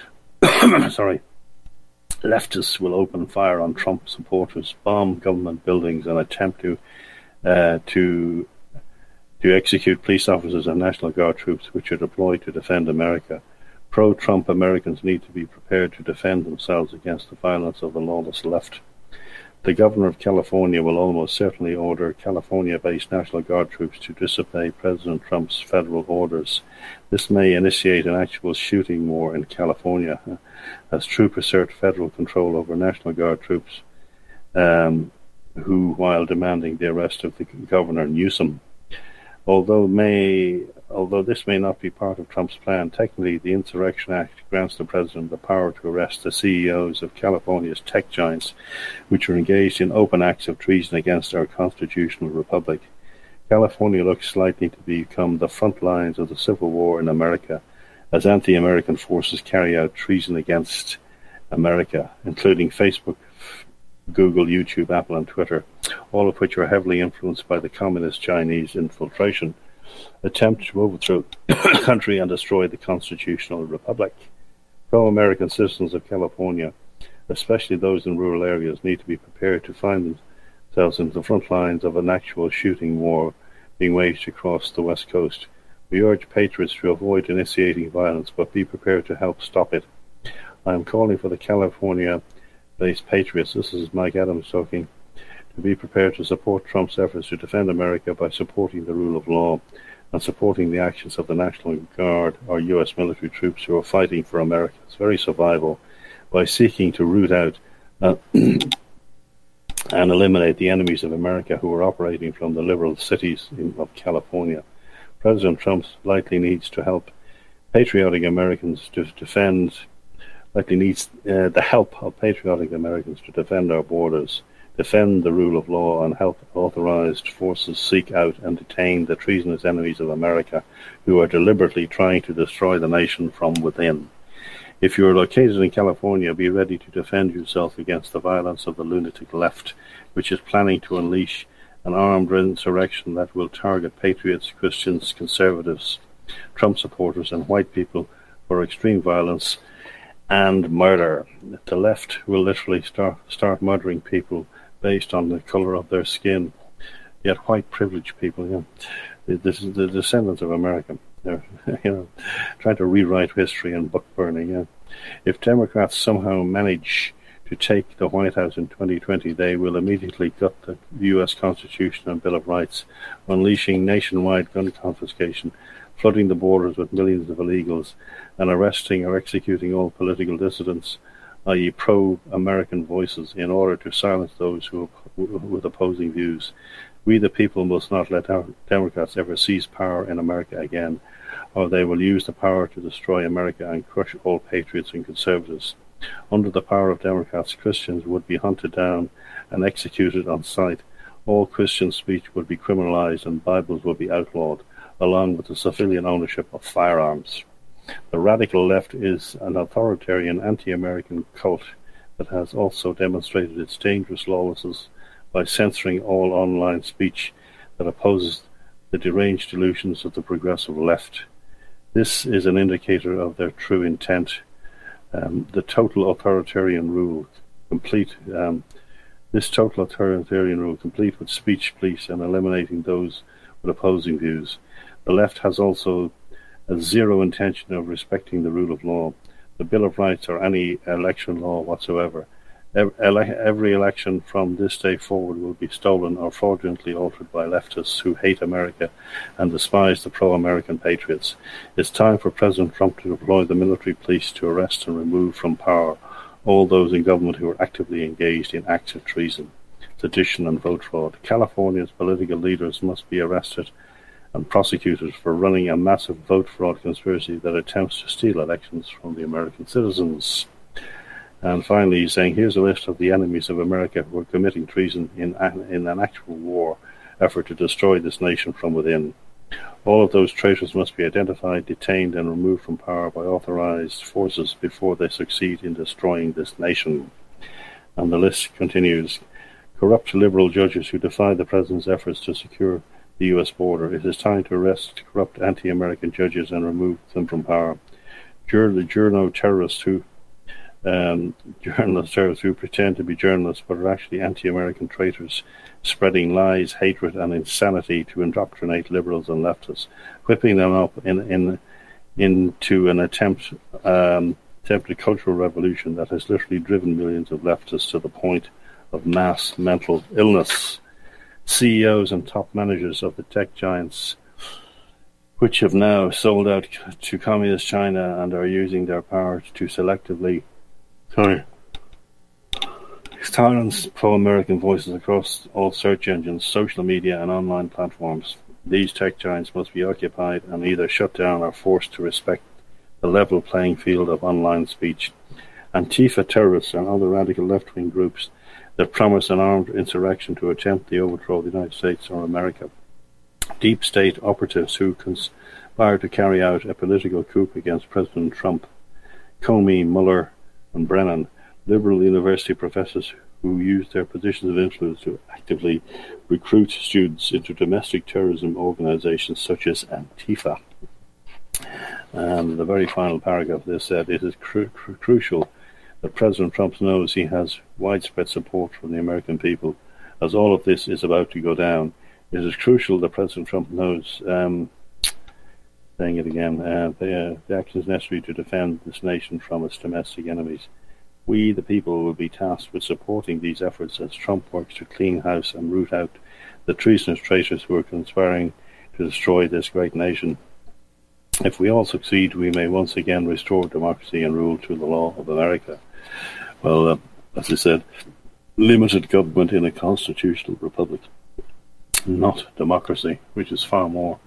Sorry. Leftists will open fire on Trump supporters, bomb government buildings, and attempt to uh, to to execute police officers and National Guard troops which are deployed to defend America. Pro-Trump Americans need to be prepared to defend themselves against the violence of the lawless left. The governor of California will almost certainly order California-based National Guard troops to disobey President Trump's federal orders. This may initiate an actual shooting war in California, as troopers assert federal control over National Guard troops, um, who, while demanding the arrest of the Governor Newsom. Although may, although this may not be part of Trump's plan, technically the Insurrection Act grants the president the power to arrest the C E Os of California's tech giants, which are engaged in open acts of treason against our constitutional republic. California looks likely to become the front lines of the civil war in America, as anti-American forces carry out treason against America, including Facebook, Google, YouTube, Apple, and Twitter, all of which are heavily influenced by the communist Chinese infiltration, attempt to overthrow the country and destroy the constitutional republic. Pro-American citizens of California, especially those in rural areas, need to be prepared to find themselves in the front lines of an actual shooting war being waged across the West Coast. We urge patriots to avoid initiating violence, but be prepared to help stop it. I am calling for the California-based patriots, this is Mike Adams talking, to be prepared to support Trump's efforts to defend America by supporting the rule of law and supporting the actions of the National Guard or U S military troops who are fighting for America's very survival by seeking to root out uh, and eliminate the enemies of America who are operating from the liberal cities in, of California. President Trump likely needs to help patriotic Americans to defend, likely needs uh, the help of patriotic Americans to defend our borders, defend the rule of law, and help authorized forces seek out and detain the treasonous enemies of America who are deliberately trying to destroy the nation from within. If you are located in California, be ready to defend yourself against the violence of the lunatic left, which is planning to unleash an armed insurrection that will target patriots, Christians, conservatives, Trump supporters, and white people for extreme violence and murder. The left will literally start, start murdering people based on the color of their skin. Yet white privileged people, you know, this is the descendants of America. They're, you know, trying to rewrite history and book burning. Yeah. If Democrats somehow manage to take the White House in twenty twenty, they will immediately gut the U S Constitution and Bill of Rights, unleashing nationwide gun confiscation, flooding the borders with millions of illegals, and arresting or executing all political dissidents, that is pro-American voices, in order to silence those who with opposing views. We the people must not let our Democrats ever seize power in America again, or they will use the power to destroy America and crush all patriots and conservatives. Under the power of Democrats, Christians would be hunted down and executed on sight. All Christian speech would be criminalized and Bibles would be outlawed, along with the civilian ownership of firearms. The radical left is an authoritarian anti-American cult that has also demonstrated its dangerous lawlessness by censoring all online speech that opposes the deranged delusions of the progressive left. This is an indicator of their true intent. Um, the total authoritarian rule, complete. Um, this total authoritarian rule, complete with speech police and eliminating those with opposing views. The left has also a zero intention of respecting the rule of law, the Bill of Rights, or any election law whatsoever. Every election from this day forward will be stolen or fraudulently altered by leftists who hate America and despise the pro-American patriots. It's time for President Trump to deploy the military police to arrest and remove from power all those in government who are actively engaged in acts of treason, sedition, and vote fraud. California's political leaders must be arrested and prosecuted for running a massive vote fraud conspiracy that attempts to steal elections from the American citizens. And finally, he's saying, here's a list of the enemies of America who are committing treason in, in an actual war effort to destroy this nation from within. All of those traitors must be identified, detained, and removed from power by authorized forces before they succeed in destroying this nation. And the list continues. Corrupt liberal judges who defy the president's efforts to secure the U S border. It is time to arrest corrupt anti-American judges and remove them from power. Jur- journo terrorists who um, journalists terrorists who pretend to be journalists but are actually anti-American traitors, spreading lies, hatred, and insanity to indoctrinate liberals and leftists, whipping them up in in into an attempt um, attempted cultural revolution that has literally driven millions of leftists to the point of mass mental illness. C E Os and top managers of the tech giants, which have now sold out to communist China and are using their power to selectively sorry, silence pro-American voices across all search engines, social media, and online platforms. These tech giants must be occupied and either shut down or forced to respect the level playing field of online speech. Antifa terrorists and other radical left-wing groups that promise an armed insurrection to attempt the overthrow of the United States or America. Deep state operatives who conspire to carry out a political coup against President Trump. Comey, Mueller, and Brennan, liberal university professors who use their positions of influence to actively recruit students into domestic terrorism organizations such as Antifa. And the very final paragraph of this said, it is cru- cru- crucial that President Trump knows he has widespread support from the American people, as all of this is about to go down. It is crucial that President Trump knows, um, saying it again, uh, the, uh, the actions necessary to defend this nation from its domestic enemies. We, the people, will be tasked with supporting these efforts as Trump works to clean house and root out the treasonous traitors who are conspiring to destroy this great nation. If we all succeed, we may once again restore democracy and rule to the law of America. Well, uh, as I said, limited government in a constitutional republic, not democracy, which is far more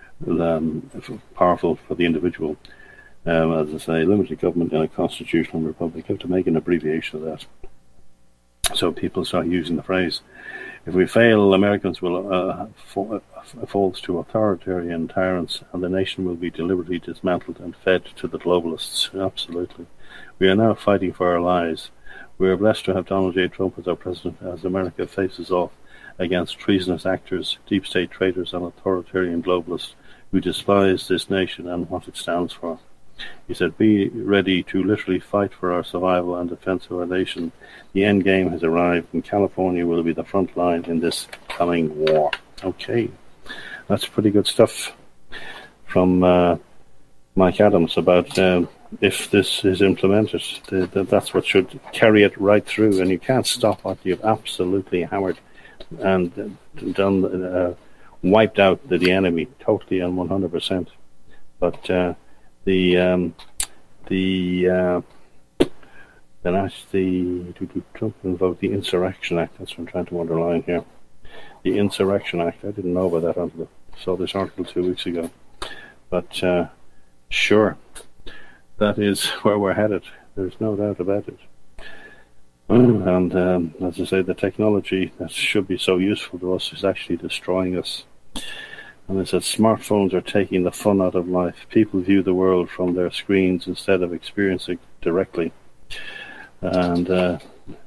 than powerful for the individual. Um, as I say, limited government in a constitutional republic. You have to make an abbreviation of that. So people start using the phrase. If we fail, Americans will uh, fall, uh, falls to authoritarian tyrants, and the nation will be deliberately dismantled and fed to the globalists. Absolutely. We are now fighting for our lives. We are blessed to have Donald J. Trump as our president as America faces off against treasonous actors, deep state traitors, and authoritarian globalists who despise this nation and what it stands for. He said, be ready to literally fight for our survival and defense of our nation. The end game has arrived, and California will be the front line in this coming war. Okay, that's pretty good stuff from uh, Mike Adams about uh, if this is implemented, the, the, that's what should carry it right through, and you can't stop what you've absolutely hammered and done, uh, wiped out the, the enemy totally and one hundred percent. But uh, the um, the uh, then actually the Trump invoked the Insurrection Act. That's what I'm trying to underline here. The Insurrection Act. I didn't know about that until I saw this article two weeks ago. But uh, sure, that is where we're headed. There's no doubt about it. And um, as I say, the technology that should be so useful to us is actually destroying us. And I said, smartphones are taking the fun out of life. People view the world from their screens instead of experiencing it directly. And uh,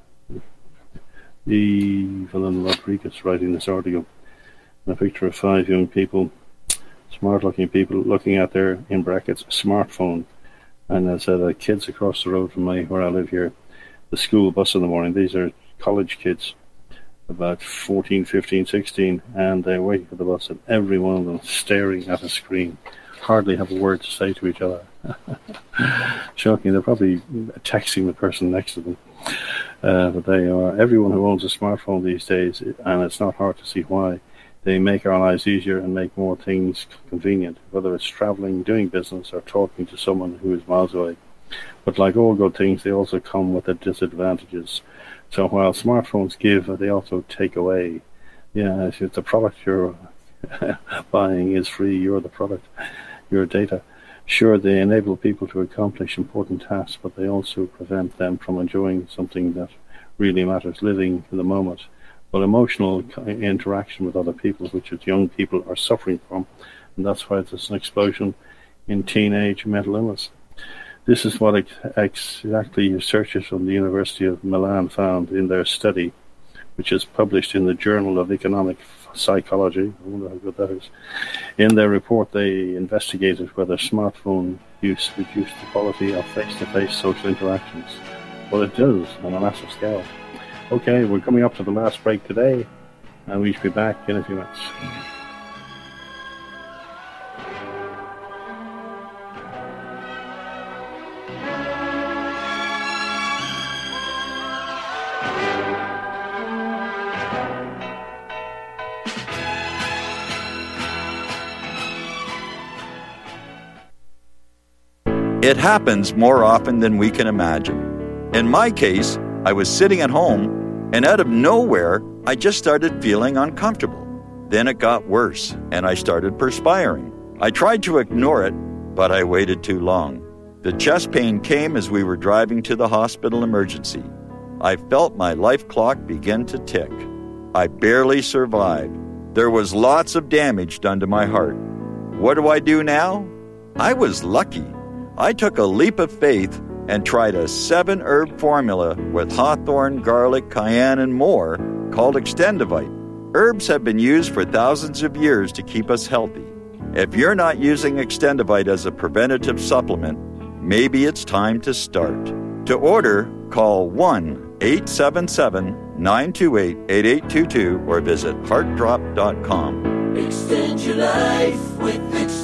Evelyn Rodriguez writing this article, a picture of five young people, smart-looking people, looking at their, in brackets, smartphone. And I said, uh, kids across the road from me, where I live here, the school bus in the morning. These are college kids, about fourteen, fifteen, sixteen, and they're waiting for the bus, and every one of them staring at a screen, hardly have a word to say to each other. Shocking. They're probably texting the person next to them. Uh, but they are. Everyone who owns a smartphone these days, and it's not hard to see why, they make our lives easier and make more things convenient, whether it's traveling, doing business, or talking to someone who is miles away. But like all good things, they also come with their disadvantages. So while smartphones give, they also take away. Yeah, if the product you're buying is free, you're the product, your data. Sure, they enable people to accomplish important tasks, but they also prevent them from enjoying something that really matters, living in the moment. But emotional interaction with other people, which is young people are suffering from, and that's why there's an explosion in teenage mental illness. This is what ex- exactly researchers from the University of Milan found in their study, which is published in the Journal of Economic Psychology. I wonder how good that is. In their report, they investigated whether smartphone use reduced the quality of face-to-face social interactions. Well, it does on a massive scale. Okay, we're coming up to the last break today, and we should be back in a few minutes. It happens more often than we can imagine. In my case, I was sitting at home, and out of nowhere, I just started feeling uncomfortable. Then it got worse, and I started perspiring. I tried to ignore it, but I waited too long. The chest pain came as we were driving to the hospital emergency. I felt my life clock begin to tick. I barely survived. There was lots of damage done to my heart. What do I do now? I was lucky. I took a leap of faith and tried a seven-herb formula with hawthorn, garlic, cayenne, and more called Extendivite. Herbs have been used for thousands of years to keep us healthy. If you're not using Extendivite as a preventative supplement, maybe it's time to start. To order, call one eight seven seven, nine two eight, eight eight two two or visit heart drop dot com. Extend your life with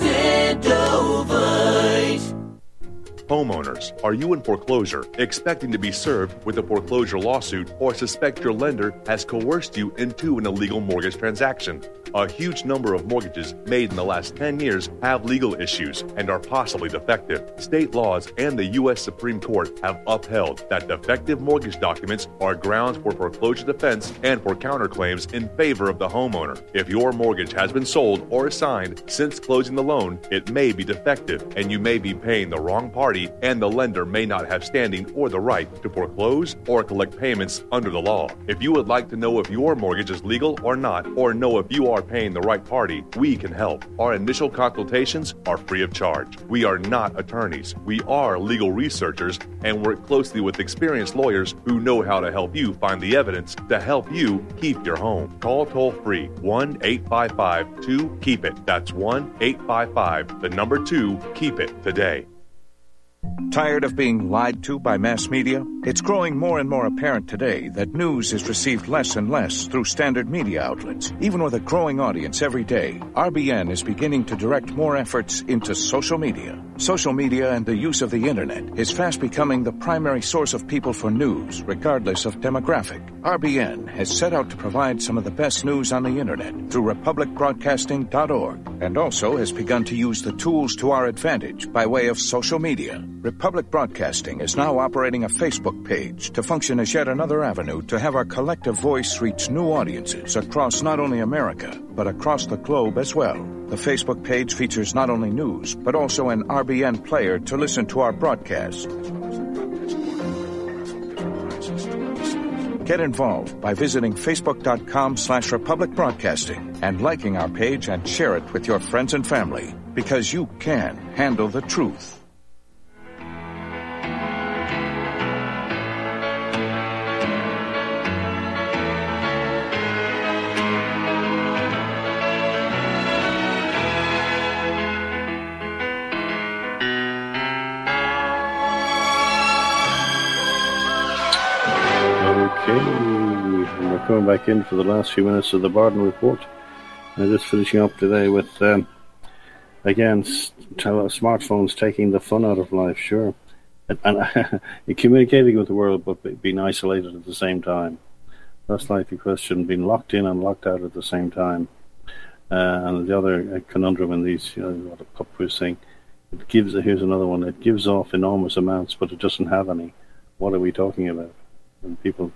Extendovite. Homeowners, are you in foreclosure, expecting to be served with a foreclosure lawsuit, or suspect your lender has coerced you into an illegal mortgage transaction? A huge number of mortgages made in the last ten years have legal issues and are possibly defective. State laws and the U S Supreme Court have upheld that defective mortgage documents are grounds for foreclosure defense and for counterclaims in favor of the homeowner. If your mortgage has been sold or assigned since closing the loan, it may be defective and you may be paying the wrong party, and the lender may not have standing or the right to foreclose or collect payments under the law. If you would like to know if your mortgage is legal or not, or know if you are paying the right party, we can help. Our initial consultations are free of charge. We are not attorneys. We are legal researchers and work closely with experienced lawyers who know how to help you find the evidence to help you keep your home. Call toll free one eight five five, two, keep it. That's one eight five five, the number two, keep it today. Tired of being lied to by mass media? It's growing more and more apparent today that news is received less and less through standard media outlets. Even with a growing audience every day, R B N is beginning to direct more efforts into social media. Social media and the use of the internet is fast becoming the primary source of people for news, regardless of demographic. R B N has set out to provide some of the best news on the internet through republic broadcasting dot org, and also has begun to use the tools to our advantage by way of social media. Republic Broadcasting is now operating a Facebook page to function as yet another avenue to have our collective voice reach new audiences across not only America, but across the globe as well. The Facebook page features not only news, but also an R B N player to listen to our broadcasts. Get involved by visiting facebook.com slash Republic Broadcasting and liking our page and share it with your friends and family, because you can handle the truth. We're coming back in for the last few minutes of the Barden Report. And just finishing up today with, um, again, tele- smartphones taking the fun out of life, sure. And, and communicating with the world, but being isolated at the same time. That's like the question, being locked in and locked out at the same time. Uh, and the other conundrum in these, you know, what a pup was saying, it gives, here's another one, it gives off enormous amounts, but it doesn't have any. What are we talking about? And people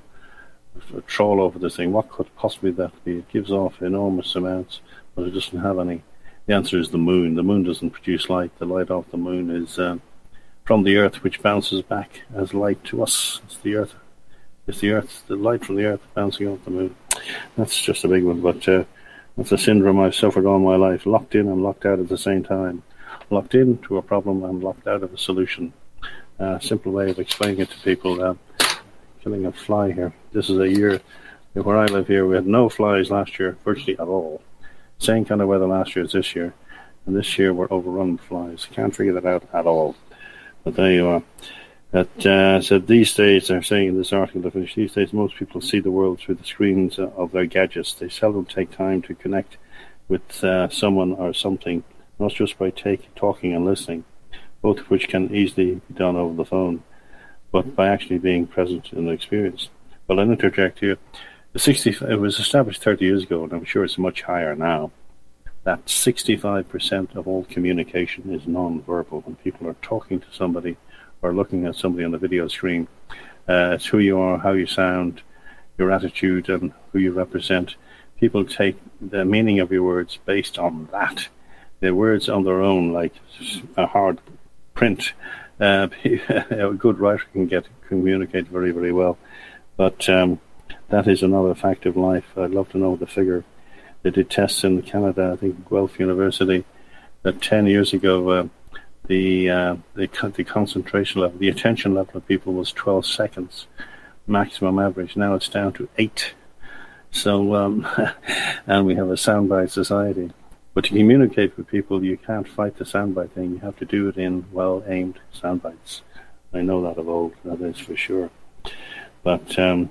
trawl over this thing. What could possibly that be? It gives off enormous amounts, but it doesn't have any. The answer is the moon. The moon doesn't produce light. The light off the moon is uh, from the Earth, which bounces back as light to us. It's the Earth. It's the Earth, the light from the Earth bouncing off the moon. That's just a big one, but uh, that's a syndrome I've suffered all my life. Locked in and locked out at the same time. Locked into a problem and locked out of a solution. A uh, simple way of explaining it to people. Uh, killing a fly here. This is a year where I live here. We had no flies last year, virtually at all. Same kind of weather last year as this year. And this year we're overrun with flies. Can't figure that out at all. But there you are. That, uh, so these days, they're saying in this article, these days most people see the world through the screens of their gadgets. They seldom take time to connect with uh, someone or something, not just by take, talking and listening, both of which can easily be done over the phone, but by actually being present in the experience. Well, I'll interject here. The sixty, it was established thirty years ago, and I'm sure it's much higher now, that sixty-five percent of all communication is non-verbal. When people are talking to somebody or looking at somebody on the video screen, uh, it's who you are, how you sound, your attitude, and who you represent. People take the meaning of your words based on that. Their words on their own, like a hard print, uh, a good writer can get communicate very, very well. But um, that is another fact of life. I'd love to know the figure. They did tests in Canada, I think Guelph University, that ten years ago, uh, the, uh, the the concentration level, the attention level of people was twelve seconds, maximum average. Now it's down to eight. So, um, and we have a soundbite society. But to communicate with people, you can't fight the soundbite thing. You have to do it in well-aimed soundbites. I know that of old, that is for sure. But, um,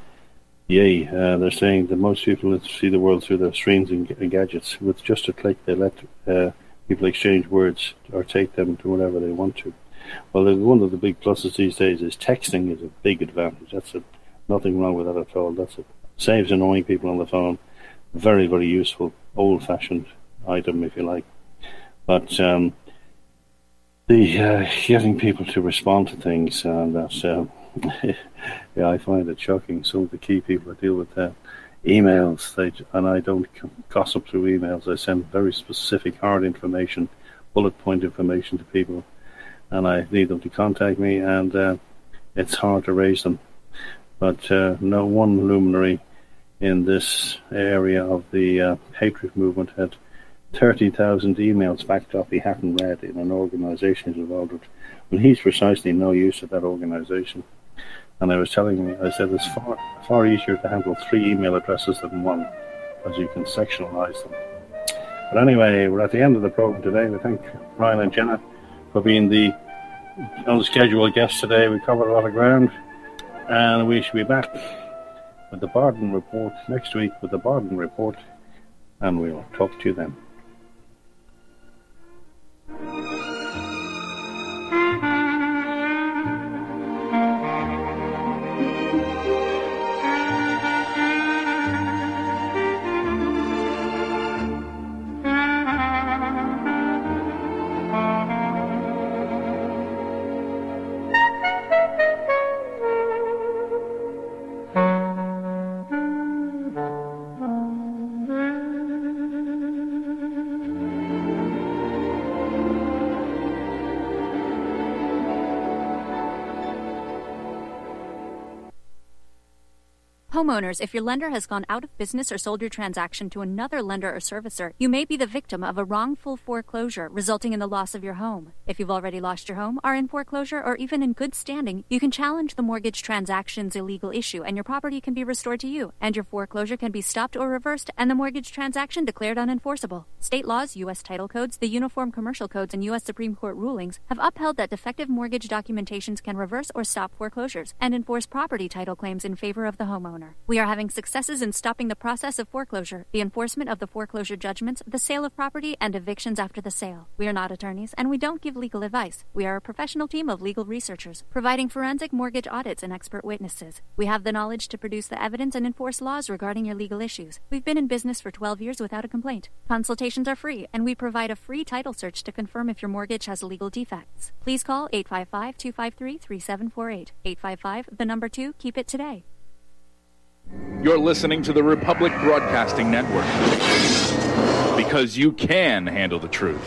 yay, uh, they're saying that most people see the world through their screens and, and gadgets. With just a click, they let uh, people exchange words or take them to whatever they want to. Well, one of the big pluses these days is texting is a big advantage. That's a, nothing wrong with that at all. That's a, saves annoying people on the phone. Very, very useful, old-fashioned item, if you like. But um, the uh, getting people to respond to things, and that's uh, yeah, I find it shocking. Some of the key people that deal with uh, emails, they, and I don't gossip through emails. I send very specific, hard information, bullet point information to people, and I need them to contact me, and uh, it's hard to raise them. But uh, no one luminary in this area of the uh, Patriot movement had thirty thousand emails backed up he hadn't read in an organisation he's involved with. Well, he's precisely no use at that organisation. And I was telling him, I said, it's far, far easier to handle three email addresses than one, because you can sectionalise them. But anyway, we're at the end of the program today. We thank Ryan and Jenna for being the unscheduled guests today. We covered a lot of ground, and we should be back with the Barden Report next week with the Barden Report, and we'll talk to you then. Homeowners, if your lender has gone out of business or sold your transaction to another lender or servicer, you may be the victim of a wrongful foreclosure, resulting in the loss of your home. If you've already lost your home, are in foreclosure, or even in good standing, you can challenge the mortgage transaction's illegal issue, and your property can be restored to you, and your foreclosure can be stopped or reversed, and the mortgage transaction declared unenforceable. State laws, U S title codes, the Uniform Commercial Codes, and U S Supreme Court rulings have upheld that defective mortgage documentations can reverse or stop foreclosures and enforce property title claims in favor of the homeowner. We are having successes in stopping the process of foreclosure, the enforcement of the foreclosure judgments, the sale of property, and evictions after the sale. We are not attorneys, and we don't give legal advice. We are a professional team of legal researchers, providing forensic mortgage audits and expert witnesses. We have the knowledge to produce the evidence and enforce laws regarding your legal issues. We've been in business for twelve years without a complaint. Consultations are free, and we provide a free title search to confirm if your mortgage has legal defects. Please call eight five five, two five three, three seven four eight. eight five five, the number two, keep it today. You're listening to the Republic Broadcasting Network. because you can handle the truth.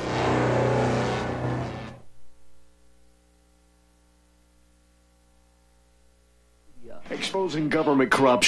Exposing government corruption.